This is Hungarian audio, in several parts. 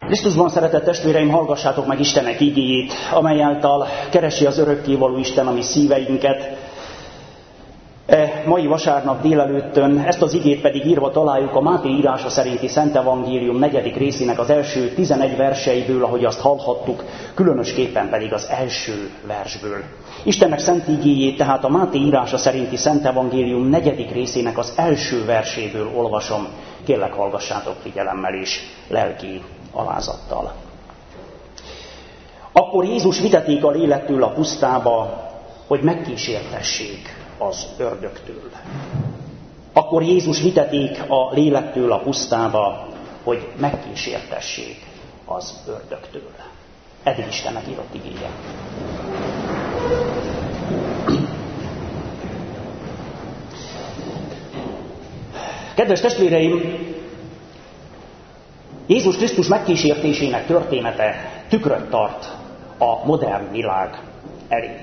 Krisztusban szeretett testvéreim, hallgassátok meg Istenek igéjét, amely által keresi az örökkévaló Isten a mi szíveinket. Mai vasárnap délelőttön ezt az igét pedig írva találjuk a Máté írása szerinti Szent Evangélium 4. részének az első 11 verseiből, ahogy azt hallhattuk, különösképpen pedig az első versből. Istennek szent igéjét tehát a Máté írása szerinti Szent Evangélium 4. részének az első verséből olvasom. Kérlek, hallgassátok figyelemmel és lelki alázattal. Akkor Jézus viteték a lélektől a pusztába, hogy megkísértessék az ördögtől. Akkor Jézus viteték a lélektől a pusztába, hogy megkísértessék az ördögtől. Eddig Istennek írott igéje. Kedves testvéreim, Jézus Krisztus megkísértésének története tükröt tart a modern világ elé.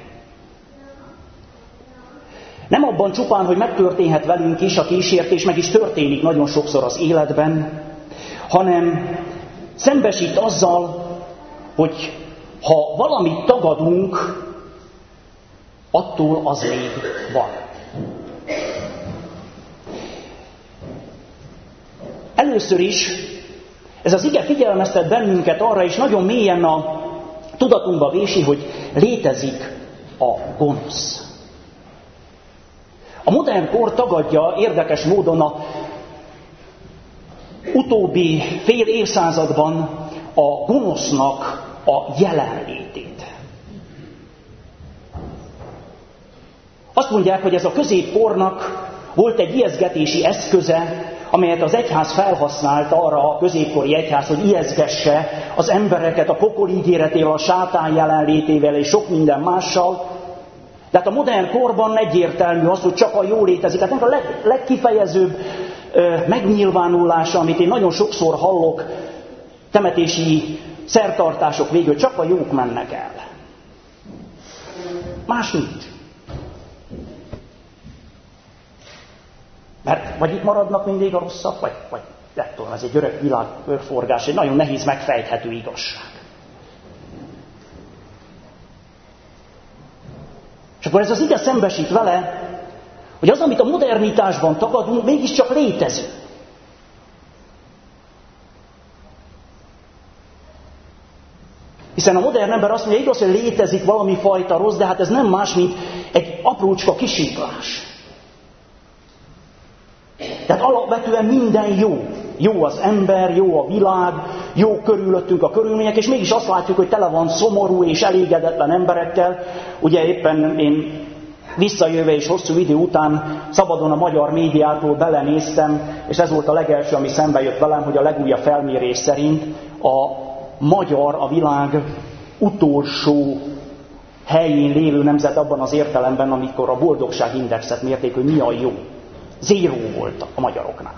Nem abban csupán, hogy megtörténhet velünk is a kísértés, meg is történik nagyon sokszor az életben, hanem szembesít azzal, hogy ha valamit tagadunk, attól az még van. Először is ez az ige figyelmeztet bennünket arra, és nagyon mélyen a tudatunkba vési, hogy létezik a gonosz. A modern kor tagadja érdekes módon a utóbbi fél évszázadban a gonosznak a jelenlétét. Azt mondják, hogy ez a középkornak volt egy ijesztgetési eszköze, amelyet az egyház felhasznált arra, a középkori egyház, hogy ijesztgesse az embereket a pokol ígéretével, a sátán jelenlétével és sok minden mással. De hát a modern korban egyértelmű az, hogy csak a jó létezik. Hát a legkifejezőbb megnyilvánulása, amit én nagyon sokszor hallok temetési szertartások végül, csak a jók mennek el. Más nincs. Mert vagy itt maradnak mindig a rosszak, vagy nem tudom, ez egy örök világkörforgás, egy nagyon nehéz megfejthető igazság. És akkor ez az ige szembesít vele, hogy az, amit a modernitásban tagadunk, mégiscsak létezik. Hiszen a modern ember azt mondja, igaz, hogy létezik valami fajta rossz, de hát ez nem más, mint egy aprócska kisiklás. Tehát alapvetően minden jó. Jó az ember, jó a világ, jó körülöttünk a körülmények, és mégis azt látjuk, hogy tele van szomorú és elégedetlen emberekkel. Ugye éppen én visszajöve és hosszú idő után szabadon a magyar médiától belenéztem, és ez volt a legelső, ami szembe jött velem, hogy a legújabb felmérés szerint a magyar, a világ utolsó helyén lévő nemzet abban az értelemben, amikor a boldogságindexet mérték, hogy mi a jó. 0 volt a magyaroknál.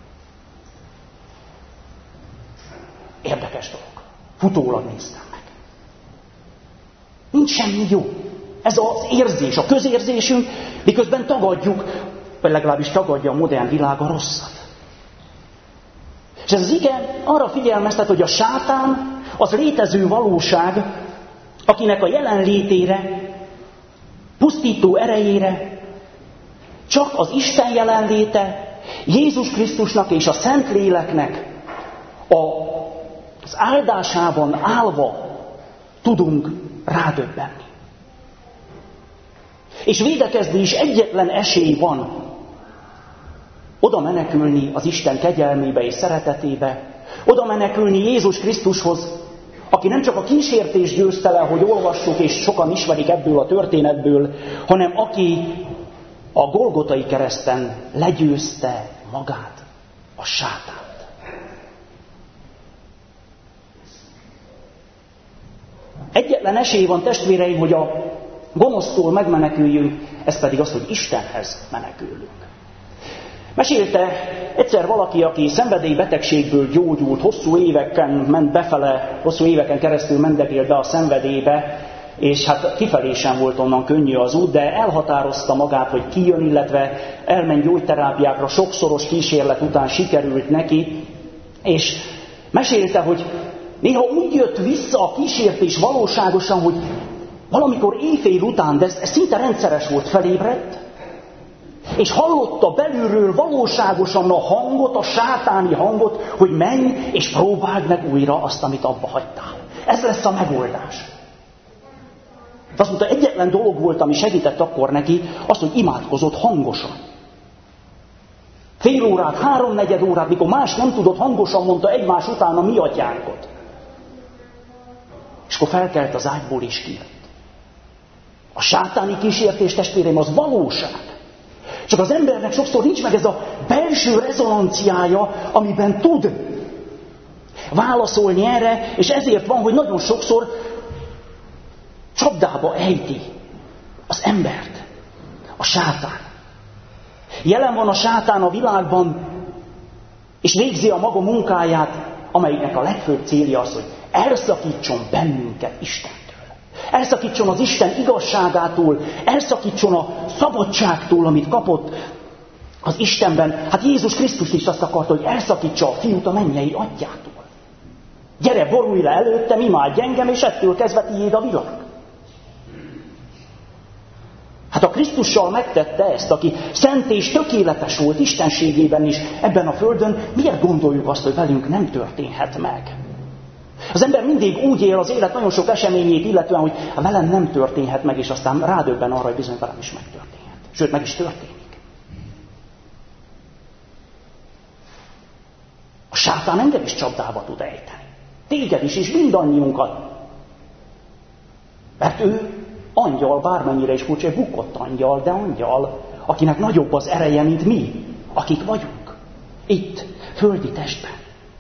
Érdekes dolog. Futólag néztem meg. Nincs semmi jó. Ez az érzés, a közérzésünk, miközben tagadjuk, vagy legalábbis tagadja a modern világ a rosszat. És ez az ige arra figyelmeztet, hogy a sátán az létező valóság, akinek a jelenlétére, pusztító erejére csak az jelenléte, Jézus Krisztusnak és a Szentléleknek az áldásában állva tudunk rádöbbenni. És védekezni is egyetlen esély van oda menekülni az Isten kegyelmébe és szeretetébe, oda menekülni Jézus Krisztushoz, aki nem csak a kísértés győzte le, hogy olvassuk, és sokan ismerik ebből a történetből, hanem aki a Golgotai kereszten legyőzte magát, a sátánt. Egyetlen esély van, testvéreim, hogy a gonosztól megmeneküljünk, ez pedig az, hogy Istenhez menekülünk. Mesélte egyszer valaki, aki szenvedélybetegségből gyógyult, hosszú éveken ment befele, hosszú éveken keresztül mendekélt be a szenvedélybe, és hát kifelé sem volt onnan könnyű az út, de elhatározta magát, hogy kijön, illetve elment gyógyterápiákra, sokszoros kísérlet után sikerült neki, és mesélte, hogy néha úgy jött vissza a kísértés valóságosan, hogy valamikor éjfél után, de ez szinte rendszeres volt, felébredt, és hallotta belülről valóságosan a hangot, a sátáni hangot, hogy menj és próbáld meg újra azt, amit abba hagytál. Ez lesz a megoldás. Azt mondta, egyetlen dolog volt, ami segített akkor neki, az, hogy imádkozott hangosan. Fél órát, 3-4 órát, mikor más nem tudott, hangosan mondta egymás után a mi atyánkot. És akkor felkelt az ágyból és kijött. A sátáni kísértés, testvéreim, az valóság. Csak az embernek sokszor nincs meg ez a belső rezonanciája, amiben tud válaszolni erre, és ezért van, hogy nagyon sokszor csapdába ejti az embert, a sátán. Jelen van a sátán a világban, és végzi a maga munkáját, amelynek a legfőbb célja az, hogy elszakítson bennünket Istentől. Elszakítson az Isten igazságától, elszakítson a szabadságtól, amit kapott az Istenben. Hát Jézus Krisztus is azt akarta, hogy elszakítsa a fiút a mennyei atyától. Gyere, borulj le előttem, imádj engem, és ettől kezdve tiéd a világ. Hát a Krisztussal megtette ezt, aki szent és tökéletes volt istenségében is ebben a földön, miért gondoljuk azt, hogy velünk nem történhet meg? Az ember mindig úgy él az élet nagyon sok eseményét illetően, hogy velem nem történhet meg, és aztán rádöbben arra, hogy bizony velem is megtörténhet. Sőt, meg is történik. A sátán engem is csapdába tud ejteni. Téged is, és mindannyiunkat. Mert ő angyal, bármennyire is furcsa, bukott angyal, de angyal, akinek nagyobb az ereje, mint mi, akik vagyunk. Itt, földi testben.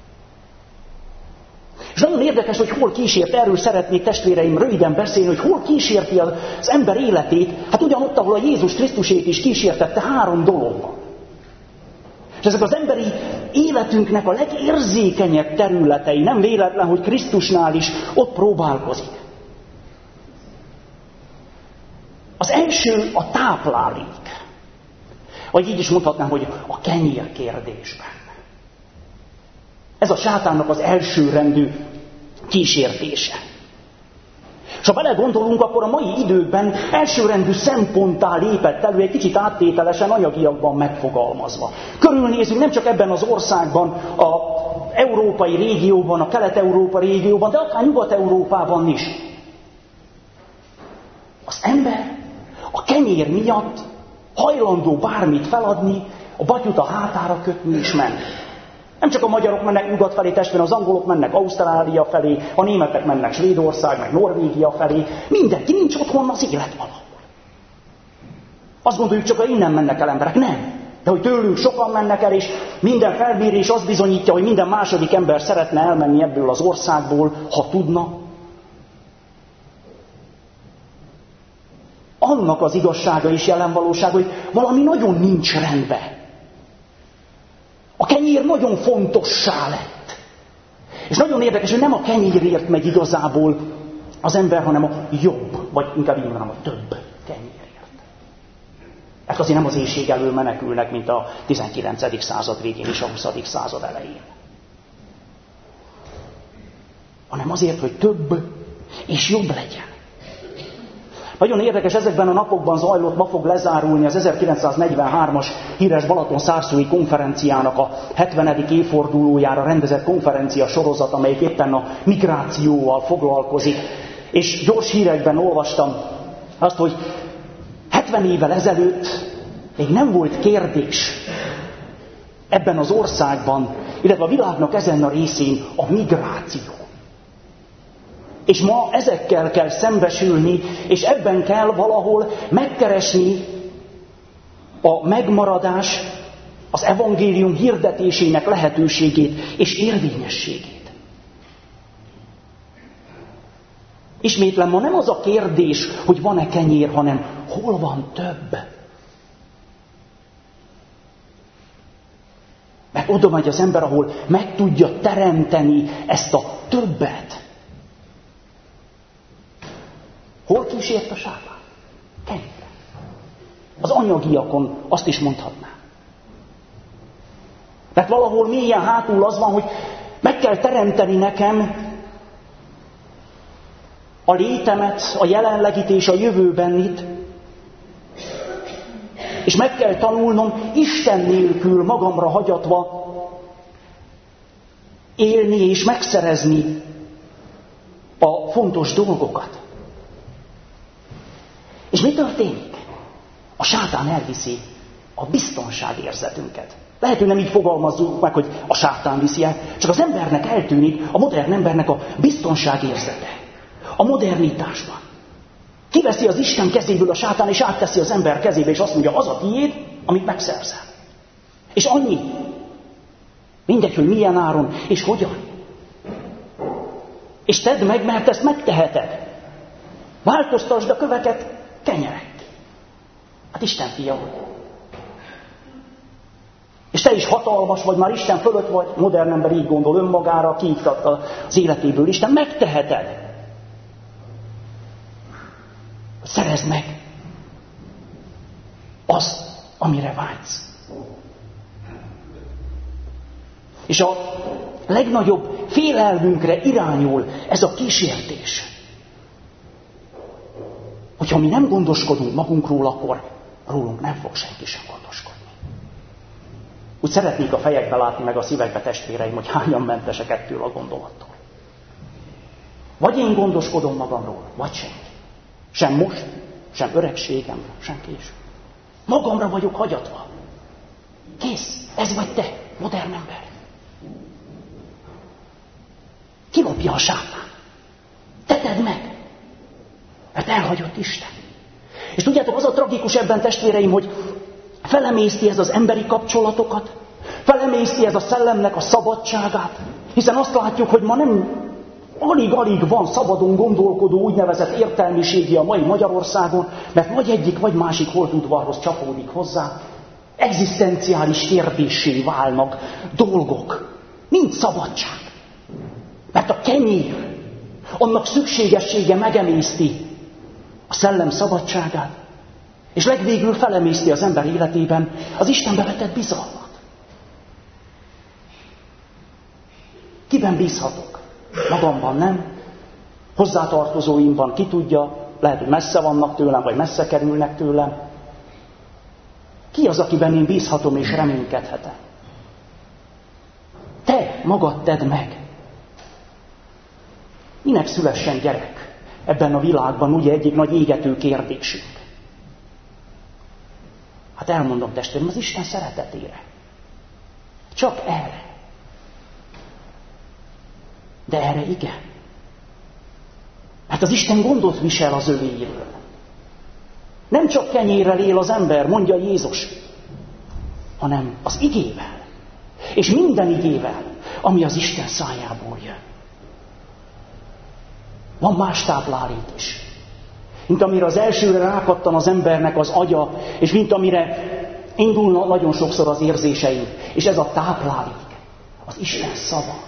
És nagyon érdekes, hogy hol kísért, erről szeretnék testvéreim röviden beszélni, hogy hol kísérti az ember életét, hát ugyanott, ahol a Jézus Krisztusét is kísértette, 3 dolog van. És ezek az emberi életünknek a legérzékenyebb területei, nem véletlen, hogy Krisztusnál is ott próbálkozik. Az első a táplálék. Vagy így is mondhatnám, hogy a kenyér kérdésben. Ez a sátánnak az elsőrendű kísértése. És ha belegondolunk, akkor a mai időkben elsőrendű szemponttá lépett elő, egy kicsit áttételesen, anyagiakban megfogalmazva. Körülnézünk nem csak ebben az országban, az európai régióban, a kelet-európa régióban, de akár Nyugat-Európában is. Az ember a kenyér miatt hajlandó bármit feladni, a batyut a hátára kötni és menni. Nem csak a magyarok mennek nyugat felé, testvére, az angolok mennek Ausztrália felé, a németek mennek Svédország, meg Norvégia felé. Mindenki nincs otthon, az élet valahol. Azt gondoljuk, csak hogy innen mennek el emberek. Nem. De hogy tőlünk sokan mennek el, és minden felmérés azt bizonyítja, hogy minden második ember szeretne elmenni ebből az országból, ha tudna. Annak az igazsága és jelen valósága, hogy valami nagyon nincs rendben. A kenyér nagyon fontossá lett. És nagyon érdekes, hogy nem a kenyérért megy igazából az ember, hanem a jobb, vagy inkább így mondanám, a több kenyérért. Mert azért nem az éhség elől menekülnek, mint a 19. század végén és a 20. század elején. Hanem azért, hogy több és jobb legyen. Nagyon érdekes, ezekben a napokban zajlott, ma fog lezárulni az 1943-as híres Balaton-szárszói konferenciának a 70. évfordulójára rendezett konferencia sorozat, amelyik éppen a migrációval foglalkozik. És gyors hírekben olvastam azt, hogy 70 évvel ezelőtt még nem volt kérdés ebben az országban, illetve a világnak ezen a részén a migráció. És ma ezekkel kell szembesülni, és ebben kell valahol megkeresni a megmaradás, az evangélium hirdetésének lehetőségét és érvényességét. Ismétlem, ma nem az a kérdés, hogy van-e kenyér, hanem hol van több. Mert oda megy az ember, ahol meg tudja teremteni ezt a többet. Hol kísért a sátán? Kenyérre. Az anyagiakon azt is mondhatnám. Mert valahol mélyen hátul az van, hogy meg kell teremteni nekem a létemet, a jelenlegit és a jövőbenit, és meg kell tanulnom Isten nélkül magamra hagyatva élni és megszerezni a fontos dolgokat. És mi történik? A sátán elviszi a biztonságérzetünket. Lehet, hogy nem így fogalmazzuk meg, hogy a sátán viszi el, csak az embernek eltűnik, a modern embernek a biztonságérzete. A modernitásban. Kiveszi az Isten kezéből a sátán, és átteszi az ember kezébe, és azt mondja, az a tiéd, amit megszerzel. És annyi. Mindegy, hogy milyen áron, és hogyan. És tedd meg, mert ezt megteheted. Változtasd a köveket kenyerek. Hát Isten fia vagy. És te is hatalmas vagy, már Isten fölött vagy, modern ember így gondol önmagára, kiiktatta az életéből Isten, megteheted. Szerezd meg azt, amire vágysz. És a legnagyobb félelmünkre irányul ez a kísértés. Hogyha mi nem gondoskodunk magunkról, akkor rólunk nem fog senki sem gondoskodni. Úgy szeretnék a fejekbe látni, meg a szívekbe, testvéreim, hogy hányan mentesek ettől a gondolattól. Vagy én gondoskodom magamról, vagy senki. Sem most, sem öregségem, sem később. Magamra vagyok hagyatva. Kész, ez vagy te, modern ember. Kilopja a sátán. Teted meg, mert elhagyott Isten. És tudjátok, az a tragikus ebben, testvéreim, hogy felemészti ez az emberi kapcsolatokat, felemészti ez a szellemnek a szabadságát, hiszen azt látjuk, hogy ma nem alig-alig van szabadon gondolkodó úgynevezett értelmiségi a mai Magyarországon, mert vagy egyik, vagy másik holtudvarhoz csapódik hozzá, egzisztenciális kérdéssé válnak dolgok. Nincs szabadság. Mert a kenyér, annak szükségessége megemészti a szellem szabadságát, és legvégül felemészti az ember életében az Istenbe vetett bizalmat. Kiben bízhatok? Magamban nem. Hozzátartozóimban ki tudja, lehet, hogy messze vannak tőlem, vagy messze kerülnek tőlem. Ki az, akiben én bízhatom és reménykedhetek? Te magad tedd meg. Minek szülessen gyerek ebben a világban, ugye egyik nagy égető kérdésünk? Hát elmondom, testvérem, az Isten szeretetére. Csak erre. De erre igen. Mert az Isten gondot visel az övéiről. Nem csak kenyérrel él az ember, mondja Jézus, hanem az igével. És minden igével, ami az Isten szájából jön. Van más táplálék is. Mint amire az elsőre rákattan az embernek az agya, és mint amire indulna nagyon sokszor az érzéseink. És ez a táplálék, az Isten szava.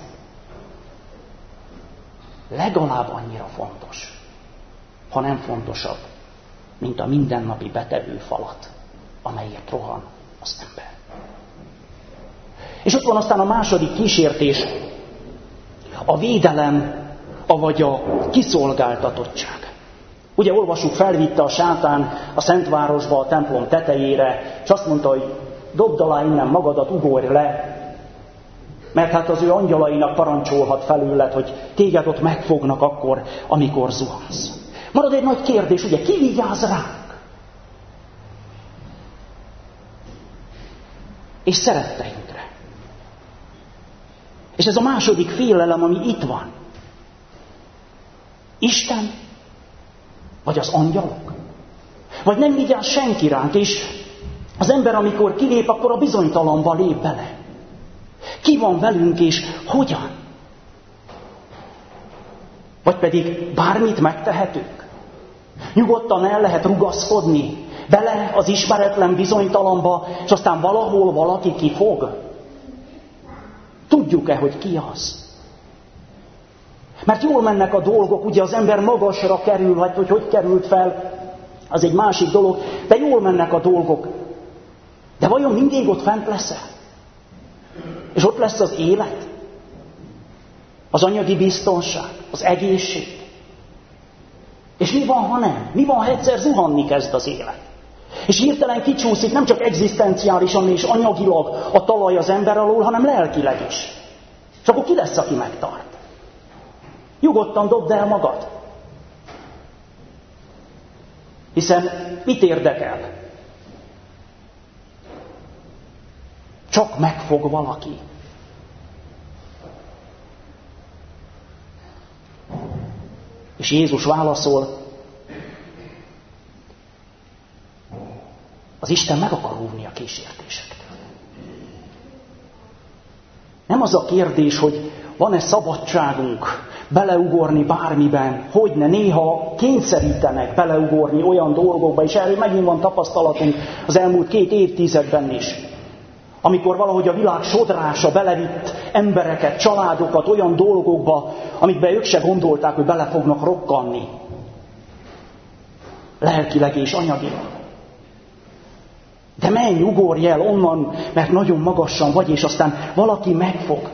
Legalább annyira fontos, ha nem fontosabb, mint a mindennapi betevő falat, amelyet rohan az ember. És ott van aztán a második kísértés, a védelem, avagy a kiszolgáltatottság. Ugye olvassuk, felvitte a sátán a Szentvárosba, a templom tetejére, és azt mondta, hogy dobd alá innen magadat, ugorj le, mert hát az ő angyalainak parancsolhat felőled, hogy téged ott megfognak akkor, amikor zuhansz. Marad egy nagy kérdés, ugye, ki vigyáz ránk? És szeretteinkre. És ez a második félelem, ami itt van. Isten? Vagy az angyalok? Vagy nem vigyáz senki ránk, és az ember, amikor kilép, akkor a bizonytalanba lép bele. Ki van velünk, és hogyan? Vagy pedig bármit megtehetünk? Nyugodtan el lehet rugaszkodni bele az ismeretlen bizonytalanba, és aztán valahol valaki kifog? Tudjuk-e, hogy ki az? Mert jól mennek a dolgok, ugye az ember magasra kerül, hogy került fel, az egy másik dolog, de jól mennek a dolgok. De vajon mindig ott fent leszel? És ott lesz az élet? Az anyagi biztonság? Az egészség? És mi van, ha nem? Mi van, ha egyszer zuhanni kezd az élet? És hirtelen kicsúszik nem csak egzisztenciálisan és anyagilag a talaj az ember alól, hanem lelkileg is. És akkor ki lesz, aki megtart? Nyugodtan dobd el magad. Hiszen mit érdekel? Csak megfog valaki. És Jézus válaszol, az Isten meg akar óvni a kísértésektől. Nem az a kérdés, hogy van-e szabadságunk beleugorni bármiben, hogyne, néha kényszerítenek beleugorni olyan dolgokba, és erről megint van tapasztalatunk az elmúlt 2 évtizedben is. Amikor valahogy a világ sodrása belevitt embereket, családokat olyan dolgokba, amikbe ők se gondolták, hogy bele fognak rokkanni. Lelkileg és anyagilag. De menj, ugorj el onnan, mert nagyon magasan vagy, és aztán valaki megfog.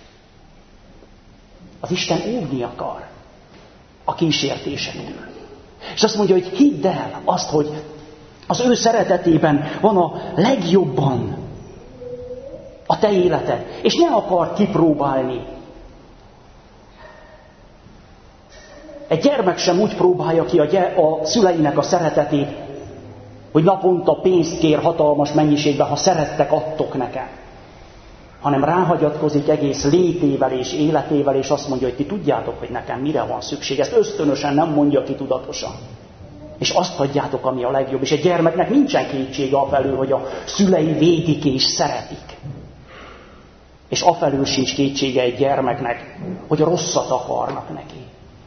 Az Isten óvni akar a kísértésektől. És azt mondja, hogy hidd el azt, hogy az ő szeretetében van a legjobban a te életed. És ne akar kipróbálni. Egy gyermek sem úgy próbálja ki a szüleinek a szeretetét, hogy naponta pénzt kér hatalmas mennyiségben, ha szerettek, adtok nekem. Hanem ráhagyatkozik egész létével és életével, és azt mondja, hogy ti tudjátok, hogy nekem mire van szükség. Ezt ösztönösen nem mondja ki tudatosan. És azt hagyjátok, ami a legjobb. És egy gyermeknek nincsen kétsége afelől, hogy a szülei védik és szeretik. És afelől sincs kétsége egy gyermeknek, hogy rosszat akarnak neki.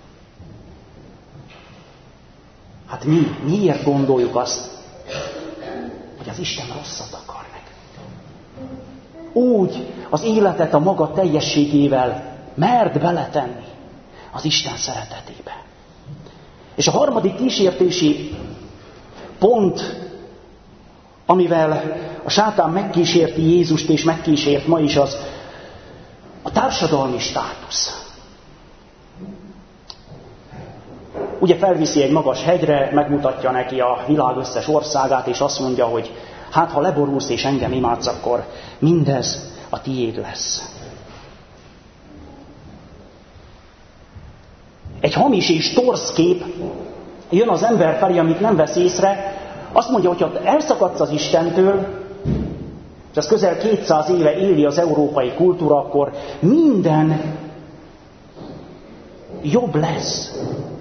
Hát miért gondoljuk azt, hogy az Isten rosszat akar nekünk? Úgy az életet a maga teljességével merd beletenni az Isten szeretetébe. És a harmadik kísértési pont, amivel a sátán megkísérti Jézust és megkísért ma is, az a társadalmi státusz. Ugye felviszi egy magas hegyre, megmutatja neki a világ összes országát, és azt mondja, hogy hát ha leborulsz és engem imádsz, akkor mindez a tiéd lesz. Egy hamis és torz kép jön az ember felé, amit nem vesz észre, azt mondja, hogy ha elszakadsz az Istentől, és ez közel 200 éve éli az európai kultúra, akkor minden jobb lesz.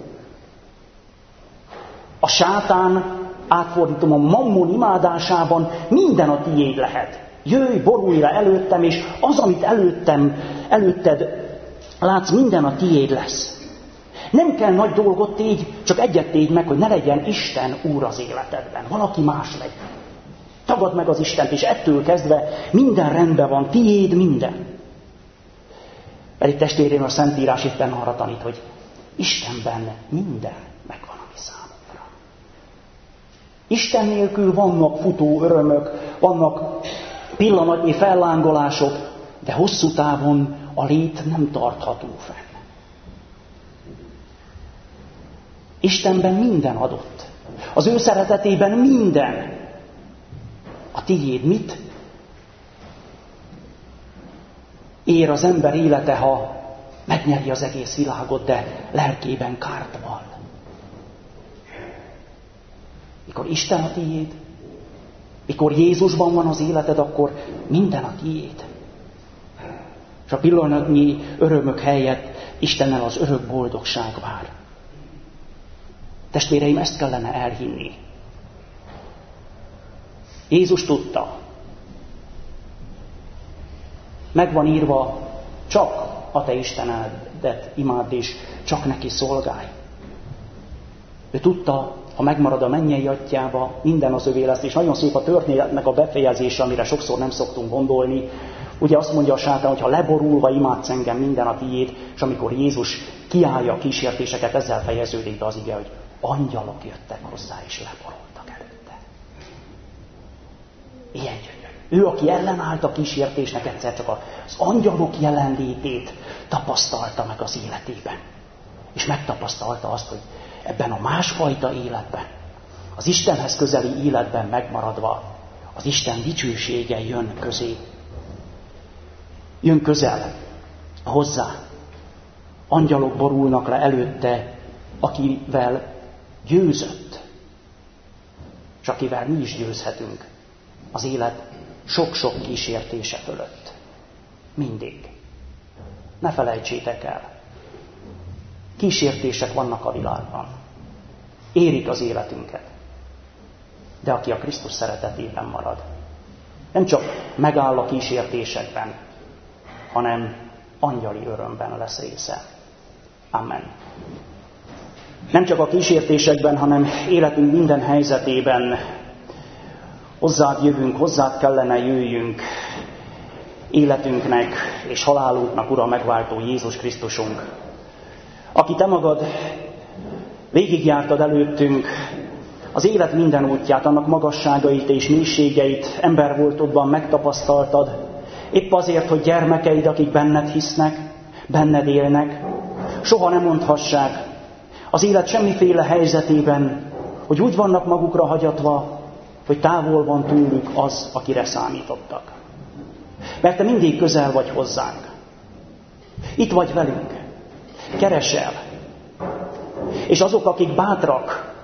A sátán, átfordítom, a mammon imádásában minden a tiéd lehet. Jöjj, borulj le előttem, és az, amit előtted látsz, minden a tiéd lesz. Nem kell nagy dolgot tégy, csak egyet tégy meg, hogy ne legyen Isten úr az életedben. Valaki más legyen. Tagadd meg az Istent, és ettől kezdve minden rendben van, tiéd minden. Pedig testvérem, a Szentírás éppen arra tanít, hogy Istenben minden megvan, ami számunkra. Isten nélkül vannak futó örömök, vannak pillanatnyi fellángolások, de hosszú távon a lét nem tartható fenn. Istenben minden adott. Az ő szeretetében minden. A tiéd mit ér az ember élete, ha megnyeri az egész világot, de lelkében kárt val? Mikor Isten a tiéd, mikor Jézusban van az életed, akkor minden a tiéd. És a pillanatnyi örömök helyett Istennel az örök boldogság vár. Testvéreim, ezt kellene elhinni. Jézus tudta. Meg van írva, csak a te Istenedet imádd és csak neki szolgálj. Ő tudta, ha megmarad a mennyei atyába, minden az övé lesz, és nagyon szép a történetnek a befejezése, amire sokszor nem szoktunk gondolni. Ugye azt mondja a sátán, hogy ha leborulva imádsz engem, minden a tiéd, és amikor Jézus kiállja a kísértéseket, ezzel fejeződik be az ige, hogy angyalok jöttek hozzá, és leborultak előtte. Ilyen gyönyörű. Ő, aki ellenállt a kísértésnek, egyszer csak az angyalok jelenlétét tapasztalta meg az életében. És megtapasztalta azt, hogy ebben a másfajta életben, az Istenhez közeli életben megmaradva, az Isten dicsősége jön közé. Jön közel hozzá. Angyalok borulnak le előtte, akivel győzött, és akivel mi is győzhetünk az élet sok-sok kísértése fölött. Mindig. Ne felejtsétek el. Kísértések vannak a világban. Érik az életünket. De aki a Krisztus szeretetében marad, nem csak megáll a kísértésekben, hanem angyali örömben lesz része. Amen. Nem csak a kísértésekben, hanem életünk minden helyzetében hozzád jövünk, hozzád kellene jöjjünk életünknek és halálunknak, Ura, megváltó Jézus Krisztusunk, aki te magad végigjártad előttünk az élet minden útját, annak magasságait és mélységeit embervoltodban megtapasztaltad, épp azért, hogy gyermekeid, akik benned hisznek, benned élnek, soha nem mondhassák az élet semmiféle helyzetében, hogy úgy vannak magukra hagyatva, hogy távol van tőlük az, akire számítottak. Mert te mindig közel vagy hozzánk. Itt vagy velünk. Keresel. És azok, akik bátrak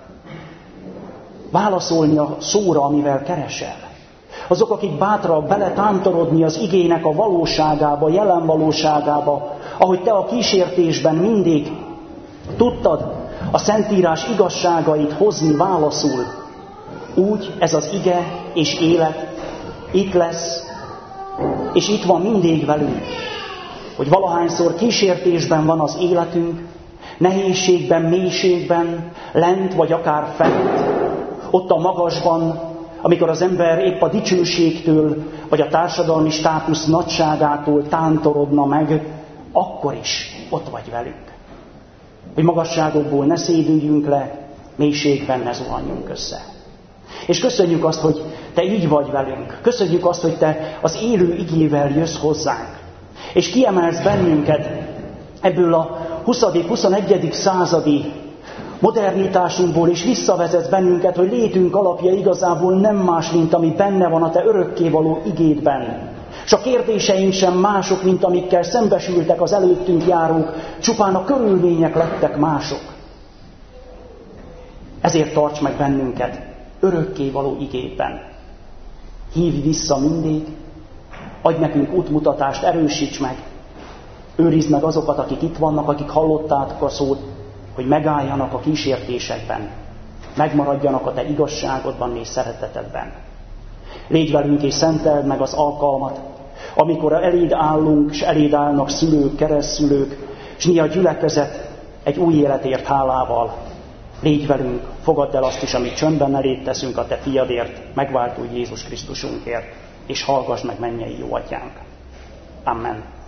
válaszolni a szóra, amivel keresel, azok, akik bátrak beletántorodni az igének a valóságába, jelen valóságába, ahogy te a kísértésben mindig tudtad a Szentírás igazságait hozni válaszul, úgy ez az ige és élet itt lesz, és itt van mindig velünk, hogy valahányszor kísértésben van az életünk, nehézségben, mélységben, lent vagy akár fent, ott a magasban, amikor az ember épp a dicsőségtől, vagy a társadalmi státusz nagyságától tántorodna meg, akkor is ott vagy velünk. Hogy magasságokból ne szédüljünk le, mélységben ne zuhanjunk össze. És köszönjük azt, hogy te így vagy velünk. Köszönjük azt, hogy te az élő igével jössz hozzánk. És kiemelsz bennünket ebből a 20.-21. századi modernitásunkból, és visszavezetsz bennünket, hogy létünk alapja igazából nem más, mint ami benne van a te örökkévaló igédben. És a kérdéseink sem mások, mint amikkel szembesültek az előttünk járók, csupán a körülmények lettek mások. Ezért tarts meg bennünket örökkévaló igédben. Hívj vissza mindig, adj nekünk útmutatást, erősíts meg, őrizd meg azokat, akik itt vannak, akik hallották a szót, hogy megálljanak a kísértésekben, megmaradjanak a te igazságodban és szeretetedben. Légy velünk és szenteld meg az alkalmat, amikor eléd állunk, és eléd állnak szülők, keresztszülők, és mi a gyülekezet egy új életért hálával. Légy velünk, fogadd el azt is, amit csöndben eléd teszünk a te fiadért, megváltó Jézus Krisztusunkért, és hallgass meg mennyei jó atyánk. Amen.